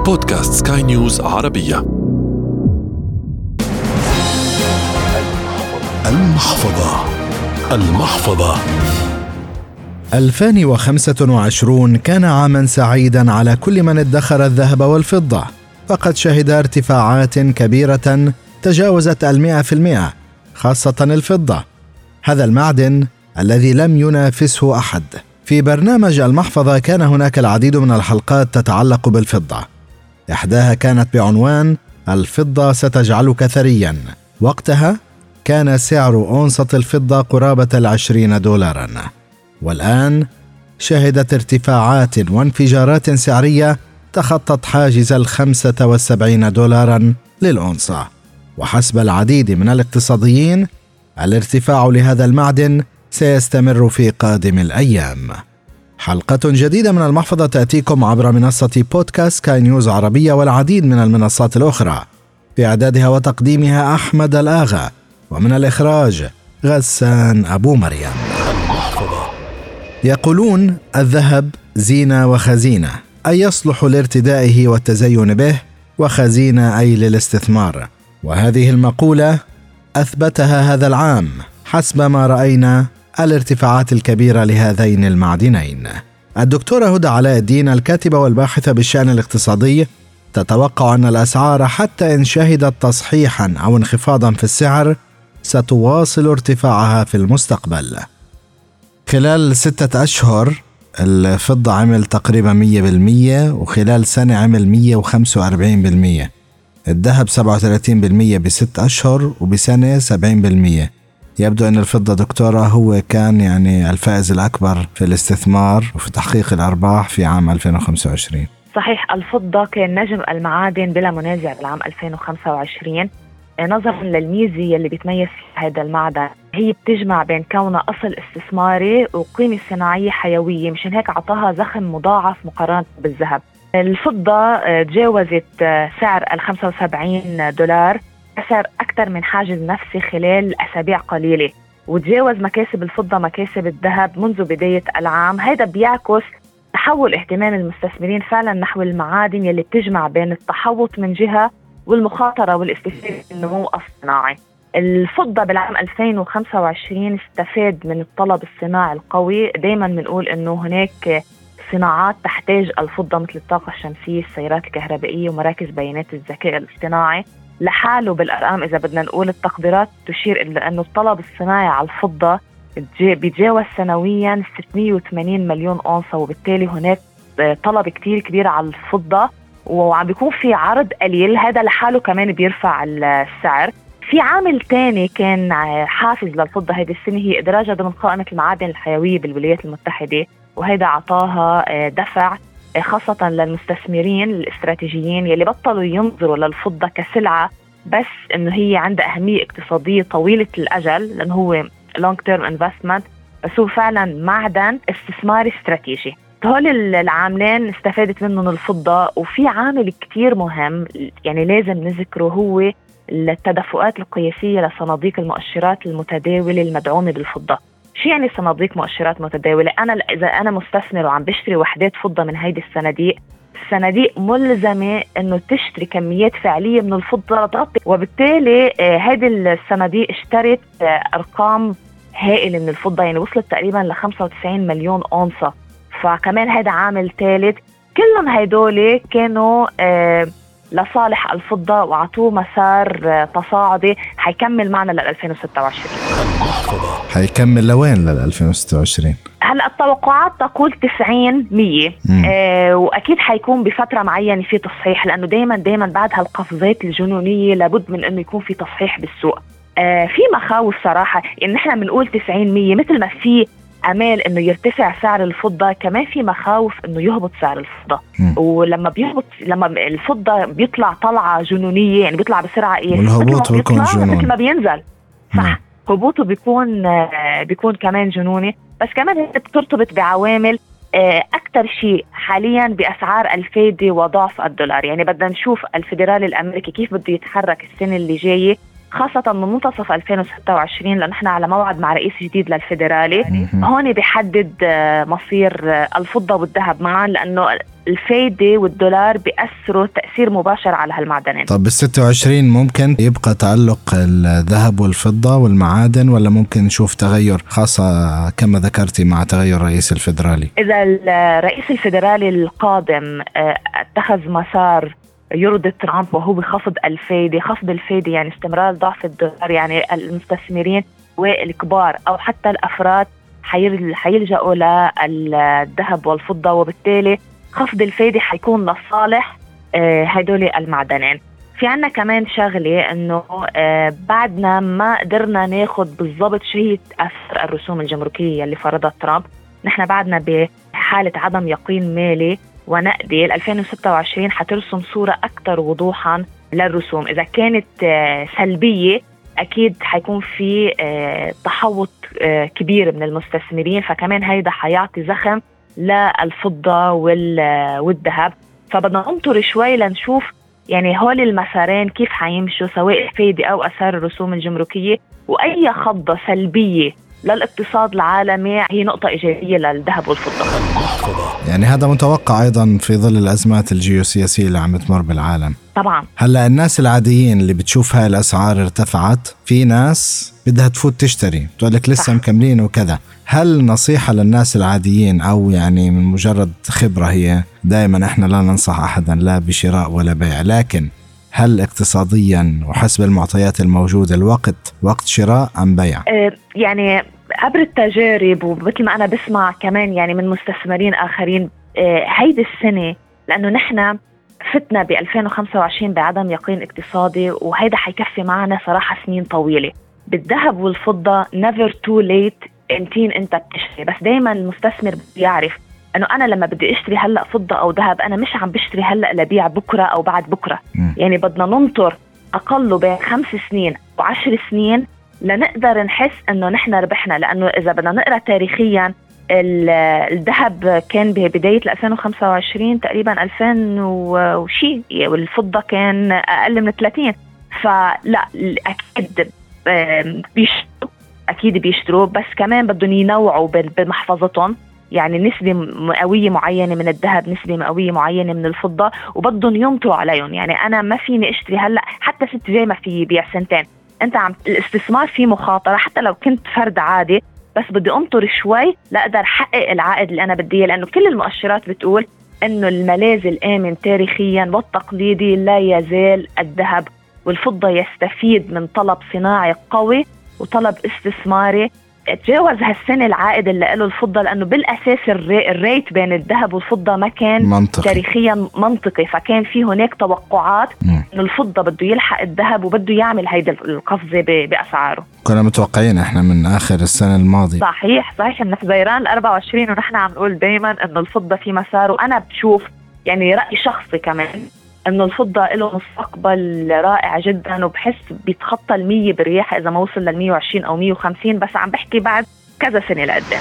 بودكاست سكاي نيوز عربية. المحفظة 2025 كان عاما سعيدا على كل من ادخر الذهب والفضة، فقد شهد ارتفاعات كبيرة تجاوزت 100%، خاصة الفضة، هذا المعدن الذي لم ينافسه أحد. في برنامج المحفظة كان هناك العديد من الحلقات تتعلق بالفضة، إحداها كانت بعنوان الفضة ستجعلك ثريا. وقتها كان سعر أونصة الفضة قرابة $20، والآن شهدت ارتفاعات وانفجارات سعرية تخطت حاجز $75 للأونصة. وحسب العديد من الاقتصاديين، الارتفاع لهذا المعدن سيستمر في قادم الأيام. حلقة جديدة من المحفظة تأتيكم عبر منصة بودكاست سكاي نيوز عربية والعديد من المنصات الأخرى، في إعدادها وتقديمها أحمد الآغا، ومن الإخراج غسان أبو مريم. يقولون الذهب زينة وخزينة، أي يصلح لارتدائه والتزين به، وخزينة أي للاستثمار، وهذه المقولة أثبتها هذا العام حسب ما رأينا الارتفاعات الكبيرة لهذين المعدنين. الدكتورة هدى علاء الدين، الكاتبة والباحثة بالشأن الاقتصادي، تتوقع أن الأسعار حتى إن شهدت تصحيحا أو انخفاضا في السعر ستواصل ارتفاعها في المستقبل. خلال 6 أشهر الفضة عمل تقريبا 100%، وخلال سنة عمل 145%. الذهب 37% ب6 أشهر، وبسنة 70%. يبدو أن الفضة دكتورة هو كان يعني الفائز الأكبر في الاستثمار وفي تحقيق الأرباح في عام 2025. صحيح، الفضة كان نجم المعادن بلا منازع بالعام 2025، نظرا للميزة اللي بتميز هذا المعدن. هي بتجمع بين كونه أصل استثماري وقيمة صناعية حيوية، مشان هيك عطاها زخم مضاعف مقارنة بالذهب. الفضة تجاوزت سعر $75، سعر أكثر من حاجز نفسي خلال أسابيع قليلة، وتجاوز مكاسب الفضة مكاسب الذهب منذ بداية العام. هذا بيعكس تحول اهتمام المستثمرين فعلا نحو المعادن يلي بتجمع بين التحوط من جهة والمخاطرة والاستفادة من النمو الصناعي. الفضة بالعام 2025 استفاد من الطلب الصناعي القوي. دايما بنقول انه هناك صناعات تحتاج الفضة مثل الطاقة الشمسية، السيارات الكهربائية، ومراكز بيانات الذكاء الاصطناعي. لحاله بالأرقام إذا بدنا نقول التقديرات تشير إلى أنه الطلب الصناعي على الفضة بيتجاوز سنويا 680 مليون أونصة، وبالتالي هناك طلب كتير كبير على الفضة وعم بيكون في عرض قليل. هذا لحاله كمان بيرفع السعر. في عامل تاني كان حافز للفضة هذه السنة، هي إدراجها ضمن قائمة المعادن الحيوية بالولايات المتحدة، وهذا عطاها دفع خاصة للمستثمرين الاستراتيجيين يلي بطلوا ينظروا للفضة كسلعة بس إنه هي عندها أهمية اقتصادية طويلة الأجل، لأنه هو long term investment، بس هو فعلا معدن استثماري استراتيجي. هول العاملين استفادت منهم الفضة. وفي عامل كتير مهم يعني لازم نذكره، هو التدفقات القياسية لصناديق المؤشرات المتداولة المدعومة بالفضة. شو يعني صناديق مؤشرات متداولة؟ إذا أنا مستثمر وعم بشتري وحدات فضة من هيدي الصناديق ملزمة إنه تشتري كميات فعلية من الفضة لتغطي، وبالتالي هذه الصناديق اشترت أرقام هائلة من الفضة، يعني وصلت تقريبا ل95 مليون أونصة. فكمان هذا عامل ثالث. كلهم هيدول كانوا لصالح الفضة وعطوه مسار تصاعدي حيكمل معنا لل 2026. حيكمل لوين لل 2026؟ هلا التوقعات تقول 90-100، واكيد حيكون بفتره معينه في تصحيح، لانه دائما بعد هالقفزات الجنونيه لابد من انه يكون في تصحيح بالسوق. في مخاوف صراحه ان احنا بنقول 90-100، مثل ما في امال انه يرتفع سعر الفضه، كمان في مخاوف انه يهبط سعر الفضه. ولما بيهبط، لما الفضه بيطلع طلعه جنونيه، يعني بيطلع بسرعه والهبوط بيكون جنون مثل ما بينزل. صح، هبوطه بيكون كمان جنوني. بس كمان بترتبط بعوامل أكتر شيء حاليا بأسعار الفايدة وضعف الدولار. يعني بدنا نشوف الفيدرالي الأمريكي كيف بده يتحرك السنة اللي جاية خاصة من منتصف 2026 لأن احنا على موعد مع رئيس جديد للفيدرالي. هون بيحدد مصير الفضة والذهب معا، لأنه الفايدة والدولار بيأثروا تأثير مباشر على هالمعدنين. طب بال26 ممكن يبقى تعلق الذهب والفضة والمعادن، ولا ممكن نشوف تغير خاصة كما ذكرتي مع تغير رئيس الفيدرالي؟ إذا الرئيس الفيدرالي القادم اتخذ مسار يرضي ترامب وهو بخفض الفايدة، خفض الفايدة يعني استمرار ضعف الدولار، يعني المستثمرين والكبار أو حتى الأفراد حيلجأوا للذهب والفضة، وبالتالي خفض الفايدة حيكون لصالح هدول المعدنين. في عنا كمان شغلة إنه بعدنا ما قدرنا ناخد بالضبط شيء أثر الرسوم الجمركية اللي فرضها ترامب. نحن بعدنا بحالة عدم يقين مالي ونقدي. 2026 حترسم صورة أكثر وضوحا للرسوم. إذا كانت سلبية أكيد حيكون في تحوط كبير من المستثمرين، فكمان هيدا حيعطي زخم للفضة والذهب. فبدنا ننطر شوي لنشوف يعني هول المسارين كيف حيمشوا، سواء فايدة أو أثار الرسوم الجمركية، وأي خضة سلبية للاقتصاد العالمي هي نقطة إيجابية للذهب والفضة. يعني هذا متوقع أيضا في ظل الأزمات الجيوسياسية اللي عم تمر بالعالم. طبعا هلأ الناس العاديين اللي بتشوف هاي الأسعار ارتفعت، في ناس بدها تفوت تشتري تقول لك لسه مكملين وكذا. هل نصيحة للناس العاديين أو يعني من مجرد خبرة، هي دائما إحنا لا ننصح أحدا لا بشراء ولا بيع، لكن هل اقتصاديا وحسب المعطيات الموجودة الوقت وقت شراء أم بيع؟ يعني عبر التجارب ومثل ما أنا بسمع كمان يعني من مستثمرين آخرين هيدي السنة، لأنه نحن فتنا ب 2025 بعدم يقين اقتصادي، وهيدا حيكفي معنا صراحة سنين طويلة. بالذهب والفضة never too late انت بتشتري، بس دايما المستثمر بيعرف انه انا لما بدي اشتري هلا فضة او ذهب انا مش عم بشتري هلا لبيع بكرة او بعد بكرة. يعني بدنا ننطر اقله بين 5 سنين و10 سنين لنقدر نحس انه نحن ربحنا. لانه اذا بدنا نقرأ تاريخيا الذهب كان ببداية 2025 تقريبا 2000 وشي، والفضة كان اقل من 30. فلا اكيد بيشتروا بس كمان بدهم ينوعوا بمحفظتهم، يعني نسبة مئوية معينة من الذهب، نسبة مئوية معينة من الفضة، وبدهم ينطروا عليهم. يعني أنا ما فيني أشتري هلأ حتى 6 جاي ما في بيع سنتين. أنت الاستثمار فيه مخاطرة حتى لو كنت فرد عادي، بس بدي أنطر شوي لأقدر حقق العائد اللي أنا بديه، لأنه كل المؤشرات بتقول أنه الملاذ الآمن تاريخيا والتقليدي لا يزال الذهب والفضة. يستفيد من طلب صناعي قوي وطلب استثماري. تجاوز هالسنة العائد اللي له الفضة، لأنه بالأساس الريت بين الذهب والفضة ما كان منطقي. تاريخيا منطقي، فكان في هناك توقعات أنه الفضة بده يلحق الذهب وبده يعمل هيدا القفزة بأسعاره. كنا متوقعين احنا من آخر السنة الماضية. صحيح إنه في زيران 24 ونحن عم نقول دايما أنه الفضة في مسار. وأنا بشوف يعني رأي شخصي كمان أنه الفضة له مستقبل رائع جدا، وبحس بيتخطى 100 برياح إذا ما وصل 120 أو 150، بس عم بحكي بعد كذا سنة لقدام.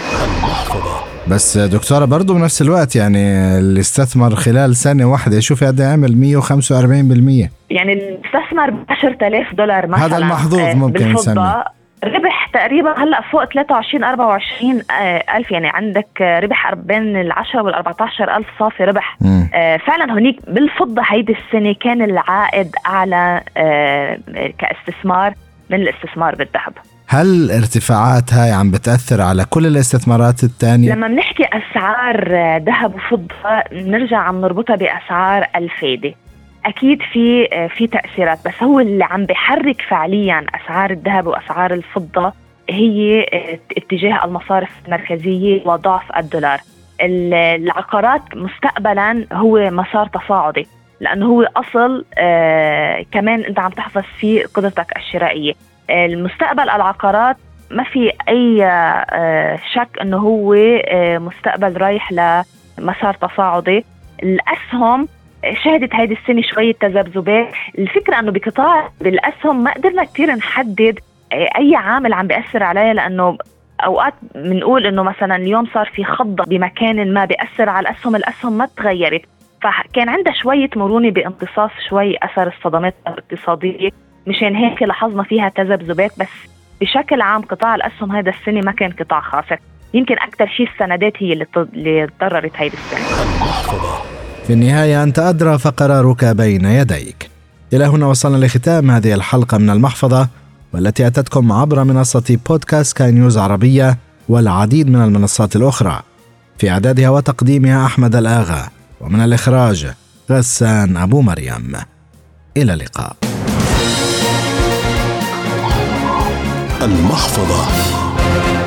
بس دكتورة برضو بنفس الوقت يعني اللي استثمر خلال سنة واحدة شوف هذا يعمل 145%. يعني الاستثمر $10,000 مثلا، هذا المحظوظ ممكن نسميه ربح تقريبا هلا فوق 23-24 ألف. يعني عندك ربح بين 10 وال14 ألف صافي ربح. فعلا هنيك بالفضة هيدي السنة كان العائد أعلى كاستثمار من الاستثمار بالذهب. هل ارتفاعات هاي عم بتأثر على كل الاستثمارات التانية؟ لما بنحكي أسعار ذهب وفضة نرجع عم نربطها بأسعار الفايدة. أكيد في تأثيرات، بس هو اللي عم بيحرك فعليا أسعار الذهب وأسعار الفضة هي اتجاه المصارف المركزية وضعف الدولار. العقارات مستقبلا هو مسار تصاعدي، لأنه هو أصل كمان أنت عم تحفظ فيه قدرتك الشرائية. المستقبل العقارات ما في أي شك أنه هو مستقبل رايح لمسار تصاعدي. الأسهم شهدت هيدي السنة شوية تذبذبات. الفكرة أنه بقطاع بالأسهم ما قدرنا كتير نحدد أي عامل عم بيأثر عليها، لأنه أوقات بنقول أنه مثلا اليوم صار في خضة بمكان ما بيأثر على الأسهم ما تغيرت، فكان عندها شوية مرونة بامتصاص شوي أثر الصدمات الاقتصادية مشان هيك لاحظنا فيها تذبذبات. بس بشكل عام قطاع الأسهم هذا السنة ما كان قطاع خاسر، يمكن أكثر شيء السندات هي اللي تضررت هيدي السنة. في النهاية أنت أدرى فقرارك بين يديك. إلى هنا وصلنا لختام هذه الحلقة من المحفظة، والتي أتتكم عبر منصة بودكاست سكاي نيوز عربية والعديد من المنصات الأخرى. في إعدادها وتقديمها أحمد الآغا، ومن الإخراج غسان أبو مريم. إلى اللقاء. المحفظة.